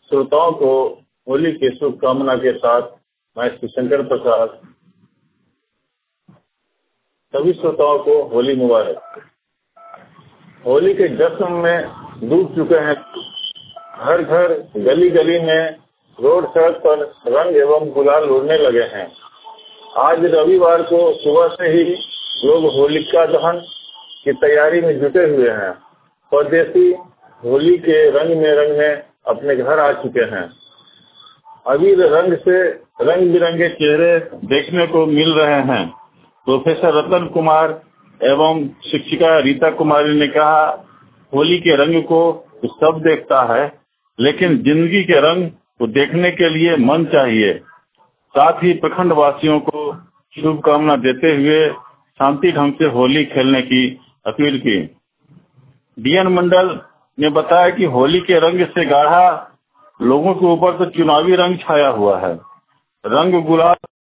श्रोताओं को होली की शुभकामना के साथ मैं श्री शंकर प्रसाद सभी श्रोताओं को होली मुबारक। होली के जश्न में डूब चुके हैं। घर घर गली गली में रोड सड़क पर रंग एवं गुलाल उड़ने लगे हैं। आज रविवार को सुबह से ही लोग होलिका दहन की तैयारी में जुटे हुए हैं। परदेसी होली के रंग में अपने घर आ चुके हैं। अबीर रंग से रंग बिरंगे चेहरे देखने को मिल रहे हैं। प्रोफेसर रतन कुमार एवं शिक्षिका रीता कुमारी ने कहा, होली के रंग को सब देखता है, लेकिन जिंदगी के रंग को देखने के लिए मन चाहिए। साथ ही प्रखंड वासियों को शुभकामना देते हुए शांति ढंग से होली खेलने की अपील की। डीएन मंडल ने बताया कि होली के रंग से गाढ़ा लोगों के ऊपर तो चुनावी रंग छाया हुआ है। रंग गुलाल